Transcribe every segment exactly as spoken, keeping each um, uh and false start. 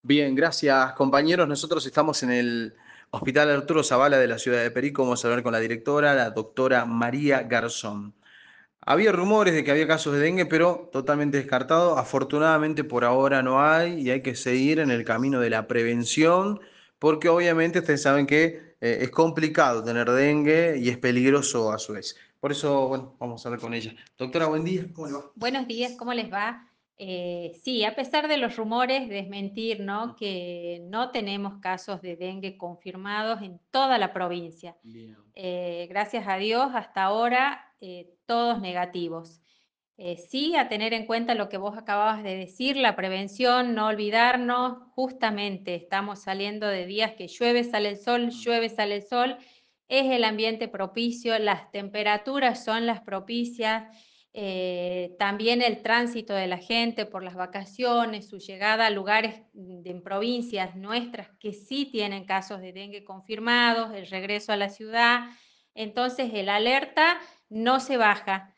Bien, gracias compañeros. Nosotros estamos en el Hospital Arturo Zavala de la ciudad de Perico. Vamos a hablar con la directora, la doctora María Garzón. Había rumores de que había casos de dengue, pero totalmente descartado. Afortunadamente por ahora no hay y hay que seguir en el camino de la prevención, porque obviamente ustedes saben que eh, es complicado tener dengue y es peligroso a su vez. Por eso, bueno, vamos a hablar con ella. Doctora, buen día. ¿Cómo le va? Buenos días, ¿cómo les va? Eh, sí, a pesar de los rumores, desmentir, ¿no? Que no tenemos casos de dengue confirmados en toda la provincia. Bien. Eh, gracias a Dios, hasta ahora, eh, todos negativos. Eh, sí, a tener en cuenta lo que vos acababas de decir, la prevención, no olvidarnos, justamente estamos saliendo de días que llueve, sale el sol, llueve, sale el sol, es el ambiente propicio, las temperaturas son las propicias, eh, también el tránsito de la gente por las vacaciones, su llegada a lugares de, en provincias nuestras que sí tienen casos de dengue confirmados, el regreso a la ciudad, entonces el alerta no se baja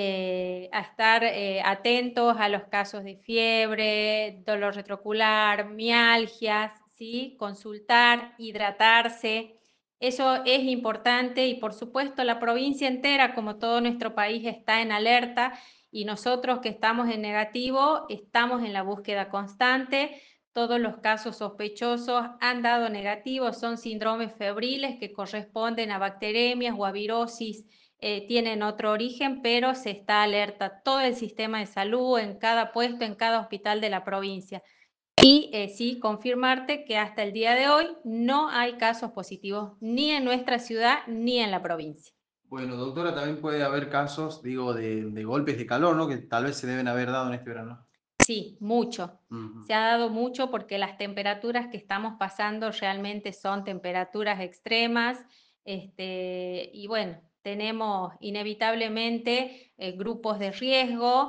eh, a estar eh, atentos a los casos de fiebre, dolor retrocular, mialgias, ¿sí? Consultar, hidratarse. Eso es importante y por supuesto la provincia entera, como todo nuestro país, está en alerta y nosotros que estamos en negativo, estamos en la búsqueda constante. Todos los casos sospechosos han dado negativos, son síndromes febriles que corresponden a bacteremias o a virosis eh, tienen otro origen, pero se está alerta todo el sistema de salud en cada puesto, en cada hospital de la provincia. Y eh, sí, confirmarte que hasta el día de hoy no hay casos positivos ni en nuestra ciudad ni en la provincia. Bueno, doctora, también puede haber casos, digo, de, de golpes de calor, ¿no? Que tal vez se deben haber dado en este verano. Sí, mucho. Ujú. Se ha dado mucho porque las temperaturas que estamos pasando realmente son temperaturas extremas. Este, y bueno, tenemos inevitablemente eh, grupos de riesgo,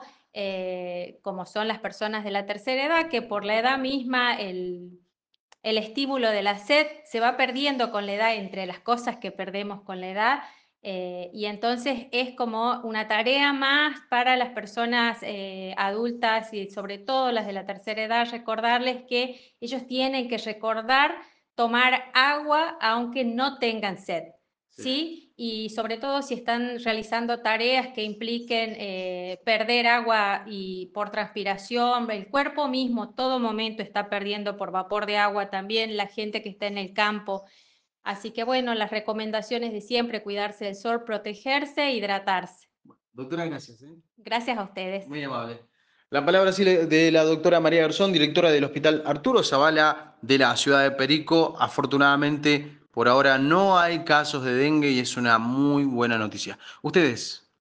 eh, como son las personas de la tercera edad, que por la edad misma el, el estímulo de la sed se va perdiendo con la edad, entre las cosas que perdemos con la edad, eh, y entonces es como una tarea más para las personas eh, adultas y sobre todo las de la tercera edad, recordarles que ellos tienen que recordar tomar agua aunque no tengan sed. Sí. ¿Sí? Y sobre todo si están realizando tareas que impliquen eh, perder agua y por transpiración, el cuerpo mismo todo momento está perdiendo por vapor de agua también, la gente que está en el campo. Así que bueno, las recomendaciones de siempre, cuidarse del sol, protegerse, hidratarse. Doctora, gracias, ¿eh? Gracias a ustedes. Muy amable. La palabra sí de la doctora María Garzón, directora del Hospital Arturo Zavala de la ciudad de Perico. Afortunadamente, por ahora no hay casos de dengue y es una muy buena noticia. Ustedes.